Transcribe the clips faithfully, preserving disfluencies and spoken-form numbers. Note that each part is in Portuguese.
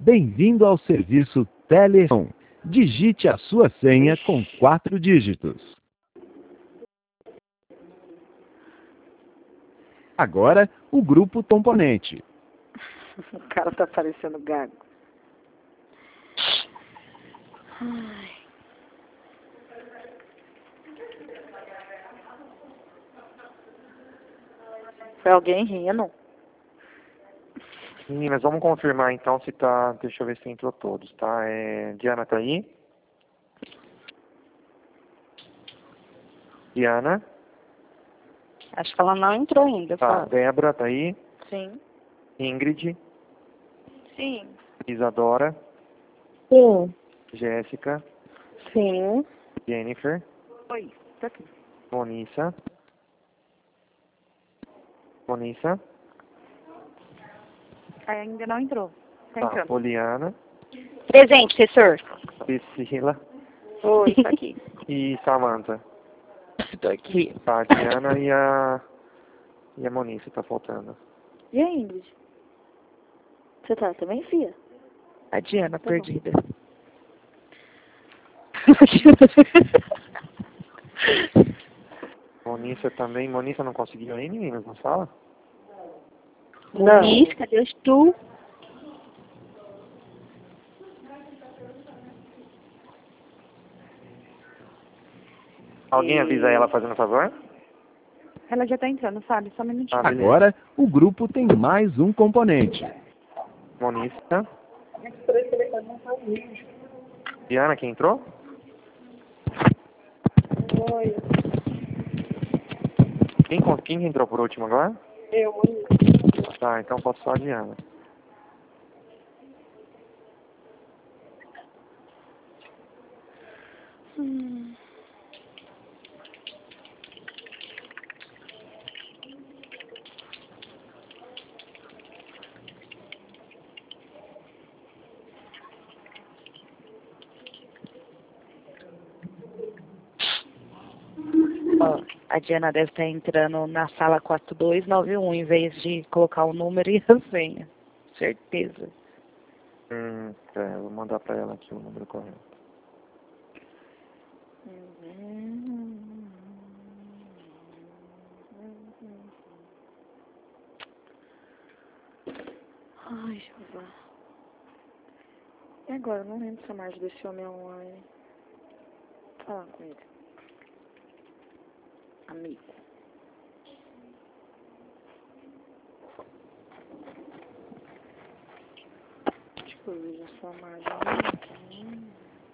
Bem-vindo ao serviço Telecom. Digite a sua senha com quatro dígitos. Agora, o grupo componente. O cara tá parecendo gago. Ai. Foi alguém rindo? Meninas, vamos confirmar então se tá... Deixa eu ver se entrou todos, tá? É... Diana tá aí? Diana? Acho que ela não entrou ainda, Tá. Fábio. Débora tá aí? Sim. Ingrid? Sim. Isadora? Sim. Jéssica? Sim. Jennifer? Oi, tá aqui. Monissa? Monissa? Ainda não entrou. Tá Tá. entrando. Poliana? Presente, professor. Priscila? Oi, tá aqui. E Samantha? Tô aqui. Tá, a Diana e a... E a Monissa tá faltando. E a Ingrid? Você tá também, filha? A Diana, Tá perdida. Monissa também. Monissa não conseguiu aí, meninas? Não fala? Não. Muniz, cadê os tu? Alguém E- avisa ela fazendo favor? Ela já tá entrando, Fábio, só um minutinho. Ah, beleza. Agora, o grupo tem mais um componente. Monissa? Diana, quem entrou? Oi, Quem, con- quem entrou por último agora? eu, Tá, então posso só a Diana. hum. Ó, a Diana deve estar entrando na sala quatro dois nove um, em vez de colocar o número e a senha. Certeza. Hum, é, eu vou mandar pra ela aqui o número correto. Ai, Jeová. E agora? Eu não lembro se a Marge desse homem é online. Fala com ele. Amigo. Deixa eu ver a sua Marge. Hum.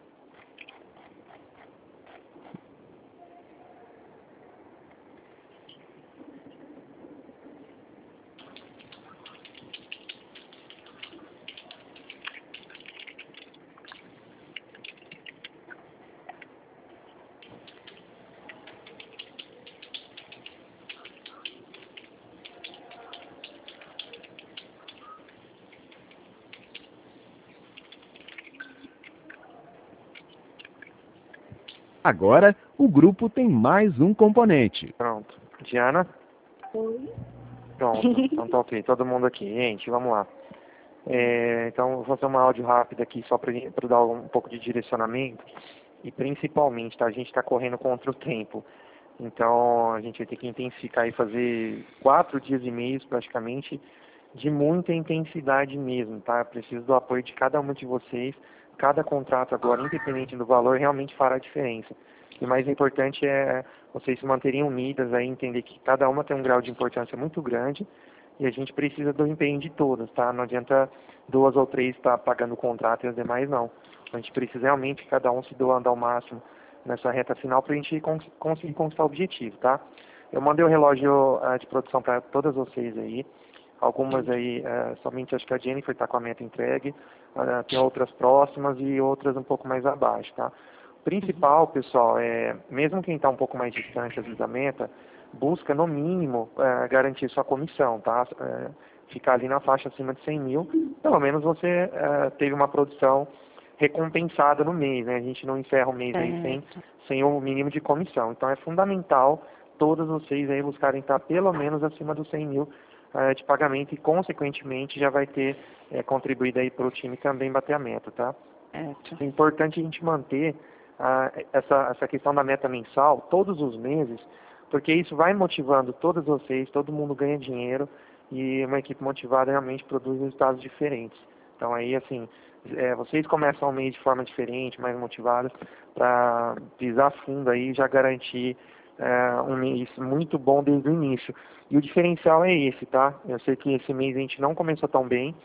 Agora, o grupo tem mais um componente. Pronto. Diana? Oi? Pronto. Então tá ok. Todo mundo aqui. Gente, vamos lá. É, então, eu vou fazer uma áudio rápida aqui só para dar um pouco de direcionamento. E principalmente, tá? A gente está correndo contra o tempo. Então, a gente vai ter que intensificar e fazer quatro dias e meios praticamente de muita intensidade mesmo, tá? Eu preciso do apoio de cada uma de vocês. Cada contrato agora, independente do valor, realmente fará diferença. E o mais importante é vocês se manterem unidas aí, entender que cada uma tem um grau de importância muito grande e a gente precisa do empenho de todas, tá? Não adianta duas ou três estar pagando o contrato e as demais não. A gente precisa realmente cada um se doando ao máximo nessa reta final para a gente cons conseguir conquistar o objetivo, tá? Eu mandei o relógio uh, de produção para todas vocês aí. Algumas aí, uh, somente acho que a Jennifer está com a meta entregue. Uh, tem outras próximas e outras um pouco mais abaixo, tá? O principal, pessoal, é, mesmo quem está um pouco mais distante, às vezes, da meta, busca, no mínimo, uh, garantir sua comissão, tá? Uh, ficar ali na faixa acima de cem mil, pelo menos você uh, teve uma produção recompensada no mês, né? A gente não encerra o mês aí sem, sem o mínimo de comissão. Então, é fundamental todos vocês aí buscarem estar pelo menos acima dos cem mil é, de pagamento e, consequentemente, já vai ter é, contribuído aí para o time também bater a meta, tá? Certo. É importante a gente manter ah, essa, essa questão da meta mensal todos os meses, porque isso vai motivando todos vocês, todo mundo ganha dinheiro e uma equipe motivada realmente produz resultados diferentes. Então aí, assim, é, vocês começam o mês de forma diferente, mais motivados, para pisar fundo aí e já garantir é, um mês muito bom desde o início. E o diferencial é esse, tá? Eu sei que esse mês a gente não começou tão bem,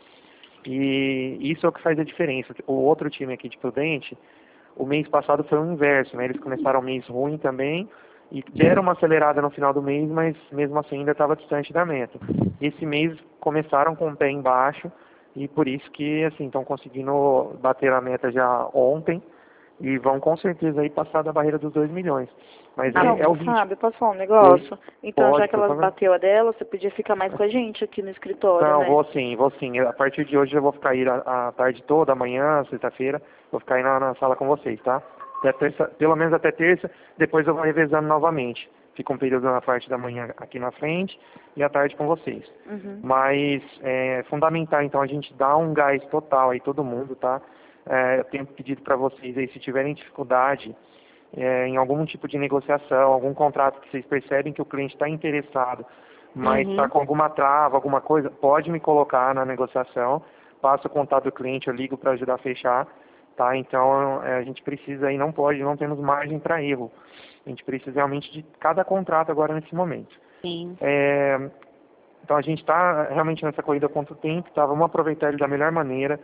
e isso é o que faz a diferença. O outro time aqui de Prudente, o mês passado foi o inverso, né? Eles começaram o mês ruim também e deram uma acelerada no final do mês, mas mesmo assim ainda estava distante da meta. Esse mês começaram com o pé embaixo e por isso que assim estão conseguindo bater a meta já ontem e vão com certeza aí passar da barreira dos dois milhões. Mas Ah, é, não, é o ritmo. Fábio, posso falar um negócio? Então, Pode, já que por ela favor. bateu a dela, você podia ficar mais com a gente aqui no escritório, Não, né? vou sim, vou sim. A partir de hoje eu vou ficar aí a, a tarde toda, amanhã, sexta-feira, vou ficar aí na, na sala com vocês, tá? Até terça, pelo menos até terça, depois eu vou revezando novamente. Fica um período na parte da manhã aqui na frente e à tarde com vocês. Uhum. Mas é fundamental, então, a gente dar um gás total aí, todo mundo, tá? É, eu tenho pedido para vocês aí, se tiverem dificuldade é, em algum tipo de negociação, algum contrato que vocês percebem que o cliente está interessado, mas está Uhum. com alguma trava, alguma coisa, pode me colocar na negociação, passo o contato do cliente, eu ligo para ajudar a fechar, tá? Então é, a gente precisa aí, não pode, não temos margem para erro. A gente precisa realmente de cada contrato agora nesse momento. Sim. É, então a gente está realmente nessa corrida contra o tempo, tá? Vamos aproveitar ele da melhor maneira.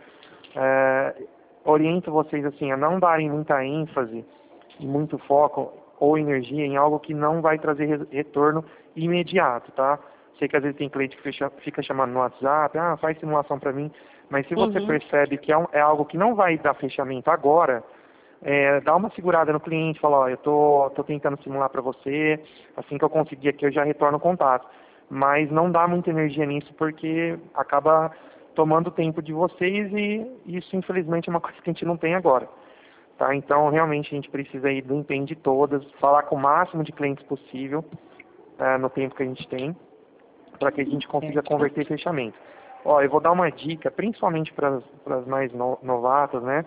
É, oriento vocês assim a não darem muita ênfase e muito foco ou energia em algo que não vai trazer re- retorno imediato, tá? Sei que às vezes tem cliente que fica, fica chamando no WhatsApp, ah, faz simulação para mim, mas se você Uhum. percebe que é, um- é algo que não vai dar fechamento agora, é, dá uma segurada no cliente, fala, ó, eu tô, tô tentando simular para você, assim que eu conseguir aqui eu já retorno o contato. Mas não dá muita energia nisso porque acaba tomando tempo de vocês e isso infelizmente é uma coisa que a gente não tem agora. Tá? Então realmente a gente precisa aí do empenho de todas, falar com o máximo de clientes possível é, no tempo que a gente tem, para que a gente consiga converter em fechamento. Ó, eu vou dar uma dica, principalmente para as mais no, novatas, né?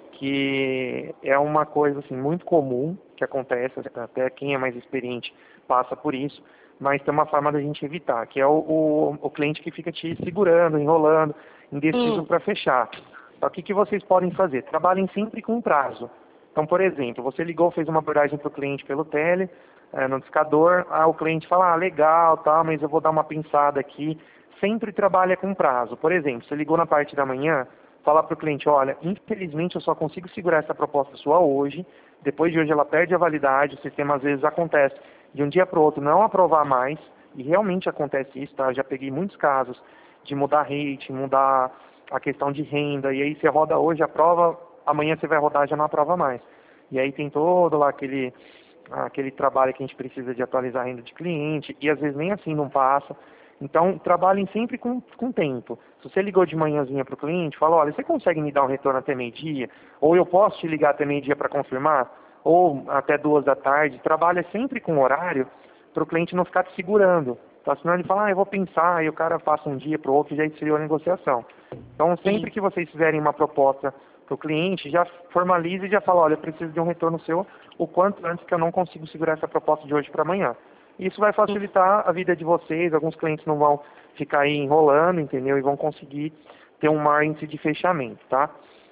Que é uma coisa assim, muito comum que acontece, até quem é mais experiente passa por isso, mas tem uma forma da gente evitar, que é o, o, o cliente que fica te segurando, enrolando, indeciso Hum. para fechar. Então, o que, que vocês podem fazer? Trabalhem sempre com prazo. Então, por exemplo, você ligou, fez uma abordagem para o cliente pelo tele, é, no discador, ah, o cliente fala, ah, legal, tá, mas eu vou dar uma pensada aqui. Sempre trabalha com prazo. Por exemplo, você ligou na parte da manhã, fala para o cliente, olha, infelizmente eu só consigo segurar essa proposta sua hoje, depois de hoje ela perde a validade, o sistema às vezes acontece de um dia para o outro não aprovar mais, e realmente acontece isso, tá? Eu já peguei muitos casos de mudar rate, mudar a questão de renda, e aí você roda hoje, aprova, amanhã você vai rodar, já não aprova mais. E aí tem todo lá aquele, aquele trabalho que a gente precisa de atualizar a renda de cliente, e às vezes nem assim não passa. Então, trabalhem sempre com, com tempo. Se você ligou de manhãzinha para o cliente, fala, olha, você consegue me dar um retorno até meio-dia? Ou eu posso te ligar até meio-dia para confirmar? Ou até duas da tarde? Trabalha sempre com horário para o cliente não ficar te segurando. Tá? Senão ele fala, ah, eu vou pensar, e o cara passa um dia para o outro e já esfriou a negociação. Então, sempre que vocês fizerem uma proposta para o cliente, já formalize e já fala, olha, eu preciso de um retorno seu o quanto antes, que eu não consigo segurar essa proposta de hoje para amanhã. Isso vai facilitar a vida de vocês, alguns clientes não vão ficar aí enrolando, entendeu? E vão conseguir ter um maior índice de fechamento, tá?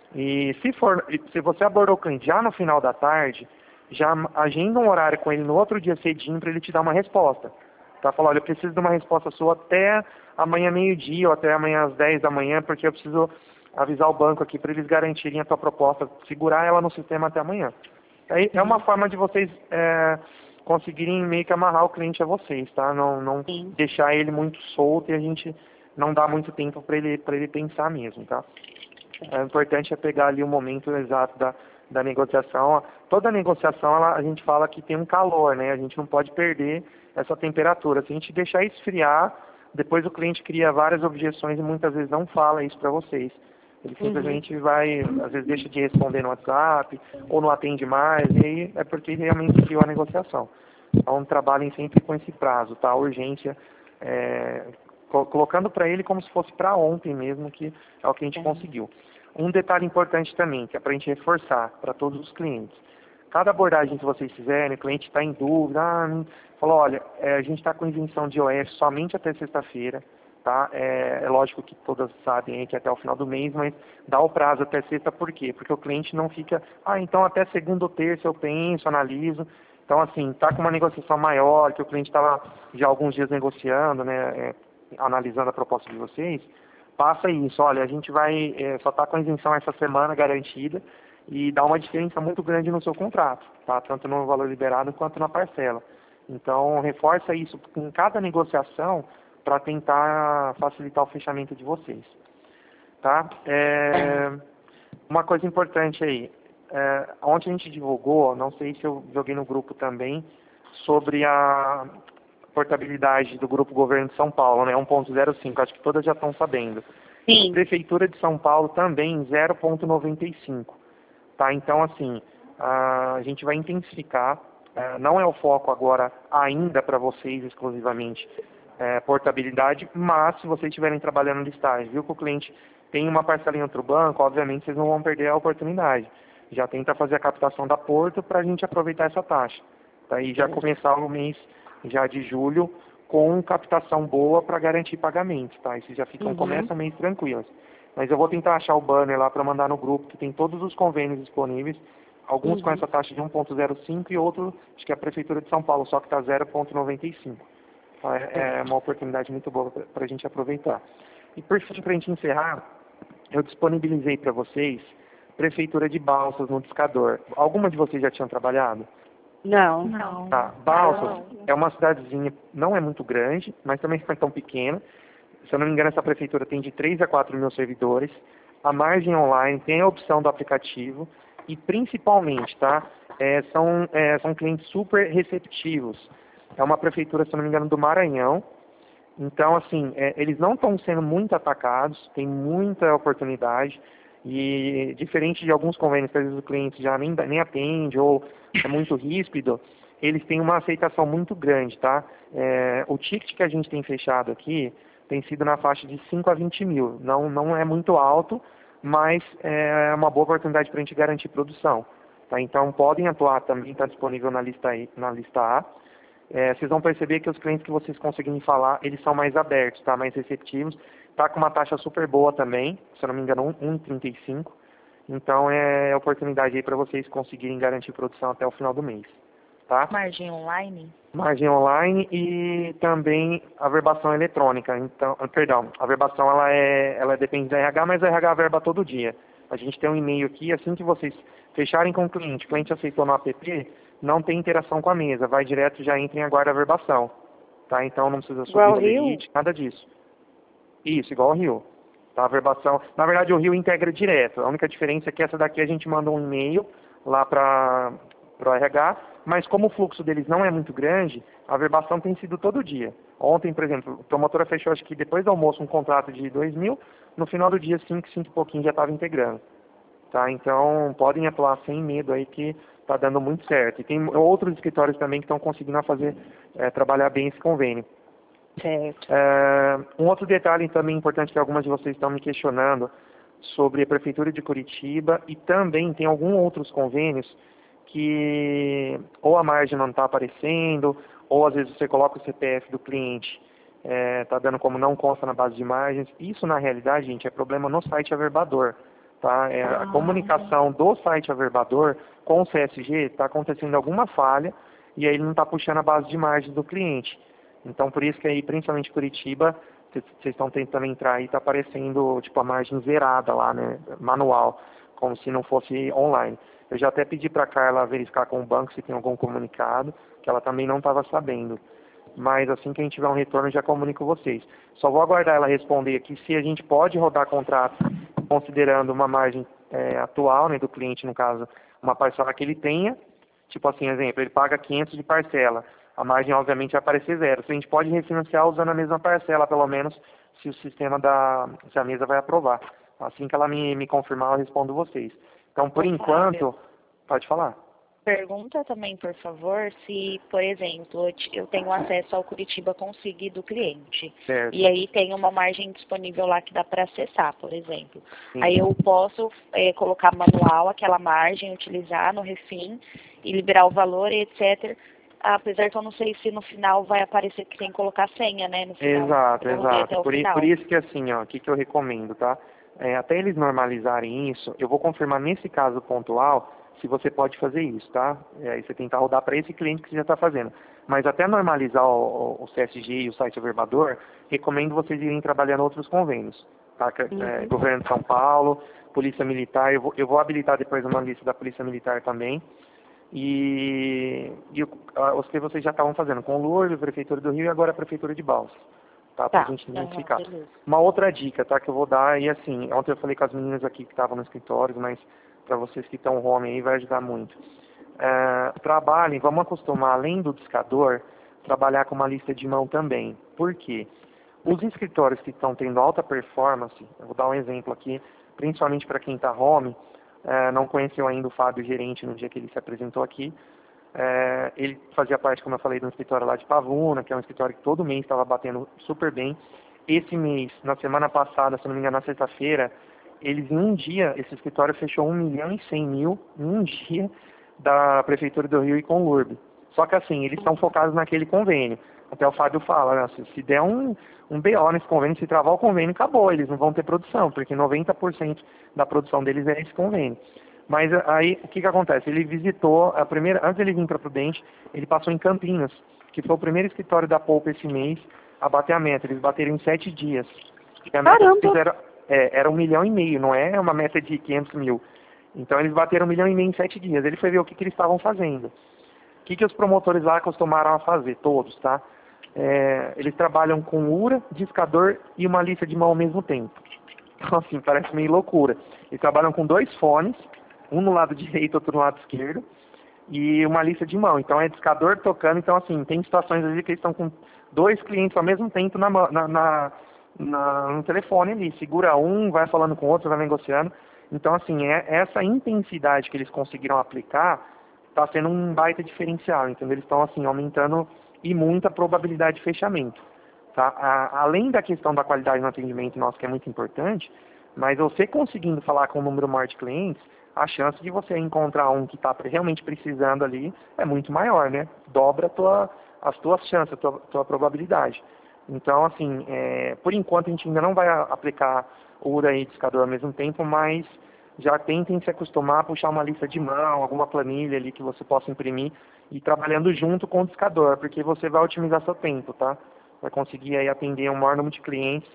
E se for, se você abordou o cliente já no final da tarde, já agenda um horário com ele no outro dia cedinho para ele te dar uma resposta. Tá? Fala, olha, eu preciso de uma resposta sua até amanhã meio-dia ou até amanhã às dez da manhã, porque eu preciso avisar o banco aqui para eles garantirem a tua proposta, segurar ela no sistema até amanhã. Aí é uma forma de vocês é, conseguirem meio que amarrar o cliente a vocês, tá? Não, não deixar ele muito solto e a gente não dar muito tempo para ele, para ele pensar mesmo, tá? É importante é pegar ali o momento exato da, da negociação. Toda negociação, ela, a gente fala que tem um calor, né? A gente não pode perder essa temperatura. Se a gente deixar esfriar, depois o cliente cria várias objeções e muitas vezes não fala isso para vocês. Ele simplesmente vai, às vezes deixa de responder no WhatsApp, ou não atende mais, e aí é porque realmente criou a negociação. Então trabalhem sempre com esse prazo, tá? A urgência é, colocando para ele como se fosse para ontem mesmo, que é o que a gente conseguiu. Um detalhe importante também, que é para a gente reforçar para todos os clientes. Cada abordagem que vocês fizerem, o cliente está em dúvida, ah, falou, olha, é, a gente está com isenção de I O F somente até sexta-feira, tá? É, é lógico que todas sabem aí que é até o final do mês, mas dá o prazo até sexta, por quê? Porque o cliente não fica, ah, então até segunda ou terça eu penso, analiso. Então, assim, está com uma negociação maior, que o cliente estava já há alguns dias negociando, né, é, analisando a proposta de vocês, passa isso, olha, a gente vai, é, só está com a isenção essa semana garantida, e dá uma diferença muito grande no seu contrato, tá? Tanto no valor liberado quanto na parcela. Então, reforça isso em cada negociação para tentar facilitar o fechamento de vocês. Tá? É, uma coisa importante aí, é, ontem a gente divulgou, não sei se eu joguei no grupo também, sobre a portabilidade do Grupo Governo de São Paulo, né? um ponto zero cinco, acho que todas já estão sabendo. Sim. Prefeitura de São Paulo também zero ponto noventa e cinco. Tá? Então, assim, a gente vai intensificar, é, não é o foco agora ainda para vocês exclusivamente é, portabilidade, mas se vocês estiverem trabalhando listagem, viu que o cliente tem uma parcela em outro banco, obviamente vocês não vão perder a oportunidade. Já tenta fazer a captação da Porto para a gente aproveitar essa taxa. Tá? E já começar o mês já de julho com captação boa para garantir pagamento. Tá? E vocês já ficam, Uhum. começam o mês tranquilos. Mas eu vou tentar achar o banner lá para mandar no grupo, que tem todos os convênios disponíveis, alguns Uhum. com essa taxa de um ponto zero cinco e outro, acho que é a Prefeitura de São Paulo, só que está zero ponto noventa e cinco. É uma oportunidade muito boa para a gente aproveitar. E por fim, para a gente encerrar, eu disponibilizei para vocês Prefeitura de Balsas no discador. Alguma de vocês já tinham trabalhado? Não. Não. Tá. Balsas é uma cidadezinha, não é muito grande, mas também não é tão pequena. Se eu não me engano, essa prefeitura tem de três a quatro mil servidores. A margem online tem a opção do aplicativo e, principalmente, tá, é, são, é, são clientes super receptivos. É uma prefeitura, se eu não me engano, do Maranhão. Então, assim, é, eles não estão sendo muito atacados, tem muita oportunidade. E, diferente de alguns convênios que às vezes o cliente já nem, nem atende ou é muito ríspido, eles têm uma aceitação muito grande, tá? É, o ticket que a gente tem fechado aqui tem sido na faixa de cinco a vinte mil. Não, não é muito alto, mas é uma boa oportunidade para a gente garantir produção. Tá? Então, podem atuar também, está disponível na lista, aí, na lista A. É, vocês vão perceber que os clientes que vocês conseguirem falar, eles são mais abertos, tá? Mais receptivos. Está com uma taxa super boa também, se eu não me engano, um vírgula trinta e cinco. Então, é oportunidade aí para vocês conseguirem garantir produção até o final do mês. Tá? Margem online? Margem online e também a verbação eletrônica. Então, perdão, a verbação ela é, ela depende da R H, mas a R H verba todo dia. A gente tem um e-mail aqui, assim que vocês fecharem com o cliente, o cliente aceitou no app, não tem interação com a mesa, vai direto, já entra em aguarda a verbação. Tá? Então não precisa subir o limite, nada disso. Isso, igual o Rio. Tá? A verbação, na verdade o Rio integra direto. A única diferença é que essa daqui a gente manda um e-mail lá para o R H, mas como o fluxo deles não é muito grande, a verbação tem sido todo dia. Ontem, por exemplo, a promotora fechou, acho que depois do almoço, um contrato de dois mil, no final do dia, cinco, cinco e pouquinho já estava integrando. Tá? Então, podem atuar sem medo aí que está dando muito certo. E tem outros escritórios também que estão conseguindo fazer, é, trabalhar bem esse convênio. Certo. É, um outro detalhe também importante que algumas de vocês estão me questionando sobre a Prefeitura de Curitiba e também tem alguns outros convênios que ou a margem não está aparecendo, ou às vezes você coloca o C P F do cliente, está é, dando como não consta na base de margens. Isso, na realidade, gente, é problema no site averbador. Tá? É, a comunicação do site averbador com o C S G está acontecendo alguma falha e aí ele não está puxando a base de margens do cliente. Então, por isso que aí, principalmente Curitiba, vocês estão tentando entrar e está aparecendo tipo a margem zerada lá, né, manual, como se não fosse online. Eu já até pedi para a Carla verificar com o banco se tem algum comunicado, que ela também não estava sabendo. Mas assim que a gente tiver um retorno, eu já comunico vocês. Só vou aguardar ela responder aqui se a gente pode rodar contrato considerando uma margem é, atual, né, do cliente, no caso, uma parcela que ele tenha. Tipo assim, exemplo, ele paga quinhentos de parcela. A margem, obviamente, vai aparecer zero. Se a gente pode refinanciar usando a mesma parcela, pelo menos, se o sistema da... se a mesa vai aprovar. Assim que ela me, me confirmar, eu respondo vocês. Então, por enquanto... Pode falar. Pergunta também, por favor, se, por exemplo, eu te- eu tenho acesso ao Curitiba Consigne do cliente. Certo. E aí tem uma margem disponível lá que dá para acessar, por exemplo. Sim. Aí eu posso é, colocar manual aquela margem, utilizar no Refim e liberar o valor e etcétera. Apesar que eu não sei se no final vai aparecer que tem que colocar senha, né? No final, Exato, eu vou ver até exato. o Por, i- final. por isso que assim, ó, o que, que eu recomendo, tá? É, até eles normalizarem isso, eu vou confirmar nesse caso pontual se você pode fazer isso, tá? É, aí você tentar rodar para esse cliente que você já está fazendo. Mas até normalizar o, o C S G e o site averbador, recomendo vocês irem trabalhando outros convênios, tá? Que, é, Governo de São Paulo, Polícia Militar, eu vou, eu vou habilitar depois uma lista da Polícia Militar também. E, e o- a- os que vocês já estavam fazendo com o Lourdes, a Prefeitura do Rio e agora a Prefeitura de Balsas, tá? Pra Tá. gente Aham, identificar. beleza. Uma outra dica, tá? Que eu vou dar, e assim, ontem eu falei com as meninas aqui que estavam no escritório, mas para vocês que estão home aí vai ajudar muito. É, trabalhem, vamos acostumar, além do discador, trabalhar com uma lista de mão também. Por quê? Os escritórios que estão tendo alta performance, eu vou dar um exemplo aqui, principalmente para quem está home, é, não conheceu ainda o Fábio, gerente, no dia que ele se apresentou aqui. É, ele fazia parte, como eu falei, de um escritório lá de Pavuna, que é um escritório que todo mês estava batendo super bem. Esse mês, na semana passada, se não me engano, na sexta-feira, eles em um dia, esse escritório fechou um milhão e cem mil em um dia da Prefeitura do Rio e com o L U R B. Só que assim, eles estão focados naquele convênio. Até o Fábio fala, né, se, se der um, um B O nesse convênio, se travar o convênio, acabou, eles não vão ter produção, porque noventa por cento da produção deles é esse convênio. Mas aí, o que que acontece? Ele visitou, a primeira, antes de ele vir para Prudente, ele passou em Campinas, que foi o primeiro escritório da Poupa esse mês a bater a meta. Eles bateram em sete dias. E a meta que eles fizeram é, era um milhão e meio, não é uma meta de quinhentos mil. Então eles bateram um milhão e meio em sete dias. Ele foi ver o que, que eles estavam fazendo. O que, que os promotores lá acostumaram a fazer? Todos, tá? É, eles trabalham com U R A, discador e uma lista de mão ao mesmo tempo. Então, assim, parece meio loucura. Eles trabalham com dois fones, um no lado direito, outro no lado esquerdo, e uma lista de mão. Então, é discador tocando. Então, assim, tem situações ali que eles estão com dois clientes ao mesmo tempo na, mão- na, na, na- no telefone ali. Segura um, vai falando com o outro, vai negociando. Então, assim, é, essa intensidade que eles conseguiram aplicar está sendo um baita diferencial, entendeu? Eles estão, assim, aumentando e muita probabilidade de fechamento. Tá? A, além da questão da qualidade no atendimento nosso, que é muito importante, mas você conseguindo falar com um número maior de clientes, a chance de você encontrar um que está realmente precisando ali é muito maior, né? Dobra a tua, as tuas chances, a tua, tua probabilidade. Então, assim, é, por enquanto a gente ainda não vai a- aplicar U R A e discador ao mesmo tempo, mas já tentem se acostumar a puxar uma lista de mão, alguma planilha ali que você possa imprimir e ir trabalhando junto com o discador, porque você vai otimizar seu tempo, tá? Vai conseguir aí atender um maior número de clientes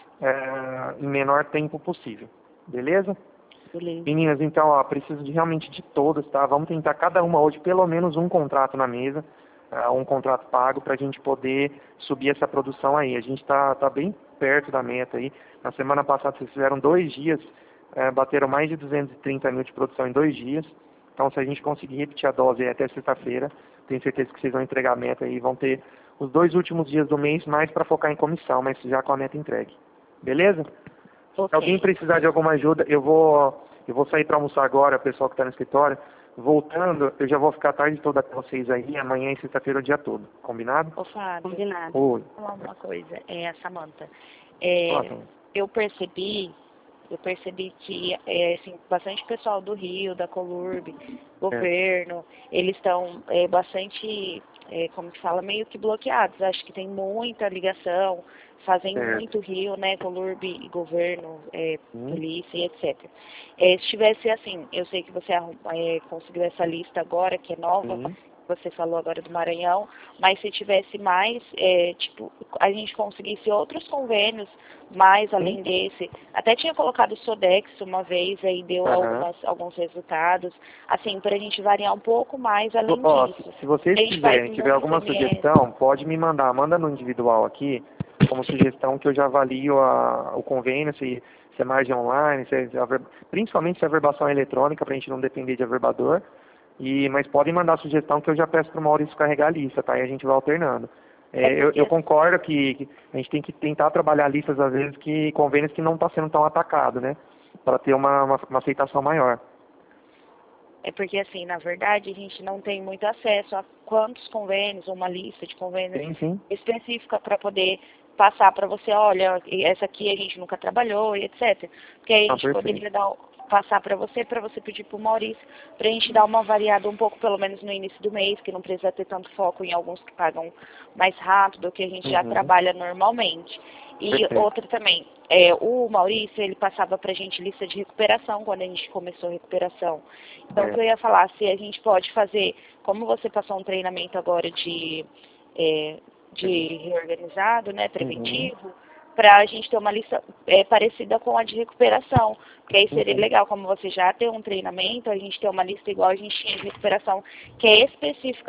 é, em menor tempo possível. Beleza? Beleza. Meninas, então, ó, preciso de, realmente de todas, tá? Vamos tentar cada uma hoje pelo menos um contrato na mesa, uh, um contrato pago, para a gente poder subir essa produção aí. A gente está tá bem perto da meta aí. Na semana passada vocês fizeram dois dias, uh, bateram mais de duzentos e trinta mil de produção em dois dias. Então, se a gente conseguir repetir a dose aí até sexta-feira, tenho certeza que vocês vão entregar a meta aí. Vão ter os dois últimos dias do mês mais para focar em comissão, mas já com a meta entregue. Beleza? Ok. Se alguém precisar de alguma ajuda, eu vou, eu vou sair para almoçar agora, o pessoal que está no escritório. Voltando, eu já vou ficar a tarde toda com vocês aí, amanhã e sexta-feira o dia todo. Combinado? Ô, Fábio, Combinado. Oi. vou falar uma coisa. É, Samanta, é, Fala, Samanta. eu percebi, eu percebi que é, assim, bastante pessoal do Rio, da Colurb, governo, eles estão é, bastante, é, como que fala, meio que bloqueados. Acho que tem muita ligação, fazem Certo. muito Rio, né, Colurb e governo, é, Hum. polícia e etcétera. É, se tivesse assim, eu sei que você arrum- é, conseguiu essa lista agora, que é nova, Sim. você falou agora do Maranhão, mas se tivesse mais, é, tipo, a gente conseguisse outros convênios, mais além desse, até tinha colocado o Sodex uma vez, aí deu Aham. algumas, alguns resultados, assim, para a gente variar um pouco mais além Ó, disso. se, se vocês A gente faz quiserem, tiver muito alguma M S. sugestão, pode me mandar. Manda no individual aqui, como sugestão, que eu já avalio a, o convênio, se, se é margem online, se é, se é aver- principalmente se é averbação eletrônica, para a gente não depender de averbador. E, mas podem mandar sugestão que eu já peço para o Maurício carregar a lista, tá? E a gente vai alternando. É, eu, eu concordo que, que a gente tem que tentar trabalhar listas, às vezes, que convênios que não estão sendo tão atacados, né? Para ter uma, uma, uma aceitação maior. É porque, assim, na verdade, a gente não tem muito acesso a quantos convênios, ou uma lista de convênios Sim, sim. específica para poder passar para você, olha, essa aqui a gente nunca trabalhou, e etcétera. Porque aí a Ah, gente perfeito. poderia dar, passar para você, para você pedir para o Maurício, para a gente dar uma variada um pouco, pelo menos no início do mês, que não precisa ter tanto foco em alguns que pagam mais rápido, que a gente já Uhum. trabalha normalmente. E Perfeito. outra também, é, o Maurício, ele passava pra gente lista de recuperação quando a gente começou a recuperação. Então, É. o que eu ia falar, se a gente pode fazer, como você passou um treinamento agora de, é, de reorganizado, né, preventivo, para a gente ter uma lista é, parecida com a de recuperação. Porque aí seria Uhum. legal, como você já tem um treinamento, a gente ter uma lista igual a gente tinha de recuperação, que é específica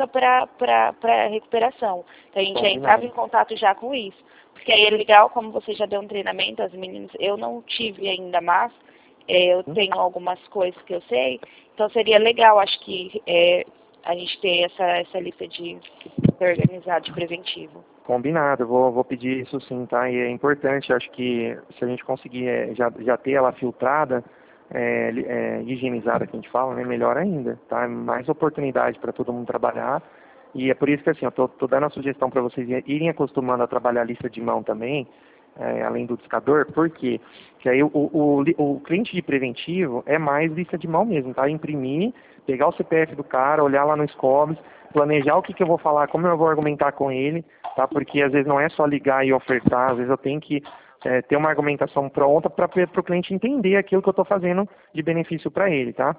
para recuperação. Então, a gente já entrava em contato já com isso. Porque aí é legal, como você já deu um treinamento, as meninas, eu não tive ainda, mas é, eu tenho algumas coisas que eu sei, então seria legal, acho que é, a gente ter essa, essa lista de organizado de preventivo. Combinado, eu vou, vou pedir isso sim, tá? E é importante, acho que se a gente conseguir é, já, já ter ela filtrada, é, é, higienizada, que a gente fala, né? Melhor ainda, tá? Mais oportunidade para todo mundo trabalhar. E é por isso que assim, eu tô, tô dando a sugestão para vocês irem acostumando a trabalhar a lista de mão também, é, além do discador, por quê? Porque aí o, o, o, o cliente de preventivo é mais lista de mão mesmo, tá? Imprimir, pegar o C P F do cara, olhar lá no Scobs, planejar o que, que eu vou falar, como eu vou argumentar com ele, tá? Porque às vezes não é só ligar e ofertar, às vezes eu tenho que é, ter uma argumentação pronta para o cliente entender aquilo que eu estou fazendo de benefício para ele, tá?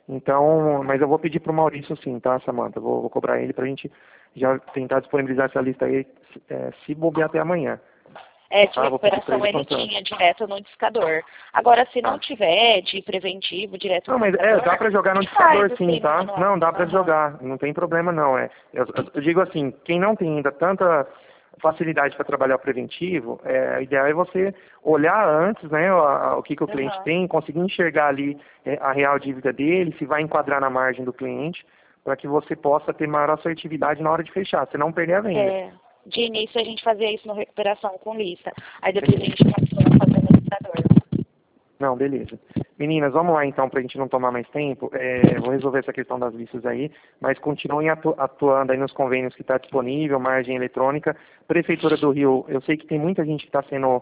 Então, mas eu vou pedir para o Maurício sim, tá, Samanta? Vou, vou cobrar ele para a gente já tentar disponibilizar essa lista aí, é, se bobear até amanhã. É, de Ah, vou pedir pra recuperação ele ele quanto antes. tinha direto no discador. Agora, se não Ah. tiver de preventivo direto Não, no mas é, discador... dá para jogar no a gente faz, discador sim, assim, tá? manual. Não, dá para Aham. jogar, não tem problema não. É, eu, eu digo assim, quem não tem ainda tanta facilidade para trabalhar o preventivo, é, o ideal é você olhar antes, né, o, a- o que, que o cliente Aham. tem, conseguir enxergar ali é, a real dívida dele, se vai enquadrar na margem do cliente, para que você possa ter maior assertividade na hora de fechar, você não perder a venda. É, de início a gente fazia isso no recuperação com lista. Aí depois a gente passou a fazer no discador. Não, beleza. Meninas, vamos lá então, para a gente não tomar mais tempo. É, vou resolver essa questão das listas aí, mas continuem atu atuando aí nos convênios que está disponível, margem eletrônica. Prefeitura do Rio, eu sei que tem muita gente que está sendo,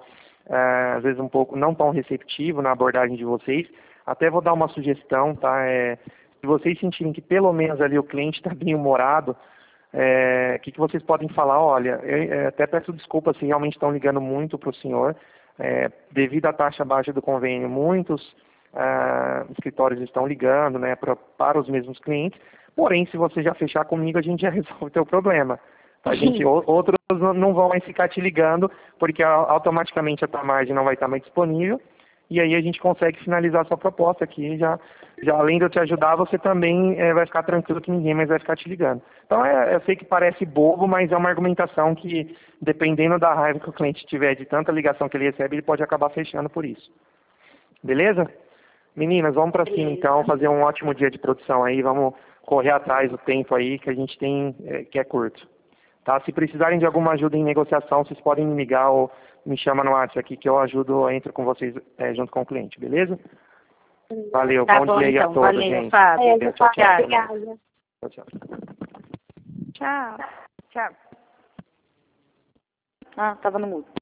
é, às vezes, um pouco não tão receptivo na abordagem de vocês. Até vou dar uma sugestão, tá? É, se vocês sentirem que pelo menos ali o cliente está bem humorado, é, o que, que vocês podem falar? Olha, eu, eu até peço desculpa se realmente estão ligando muito para o senhor. É, devido à taxa baixa do convênio, muitos ah, escritórios estão ligando, né, pra, para os mesmos clientes. Porém, se você já fechar comigo, a gente já resolve o teu problema. A gente, ou- outros não não vão mais ficar te ligando, porque a- automaticamente a tua margem não vai estar mais disponível. E aí a gente consegue finalizar a sua proposta aqui. Já, já além de eu te ajudar, você também eh, vai ficar tranquilo que ninguém mais vai ficar te ligando. Então, é, eu sei que parece bobo, mas é uma argumentação que, dependendo da raiva que o cliente tiver de tanta ligação que ele recebe, ele pode acabar fechando por isso. Beleza? Meninas, vamos para cima então, fazer um ótimo dia de produção aí. Vamos correr atrás do tempo aí que a gente tem, eh, que é curto. Tá? Se precisarem de alguma ajuda em negociação, vocês podem me ligar ou me chamar no WhatsApp aqui que eu ajudo, eu entro com vocês é, junto com o cliente, beleza? Valeu, Tá bom, bom, dia aí a então. todos, Valeu, gente. Fábio. Tchau, tchau. Tchau. Obrigada. Tchau, tchau. Tchau. Tchau. Ah, tava no mudo.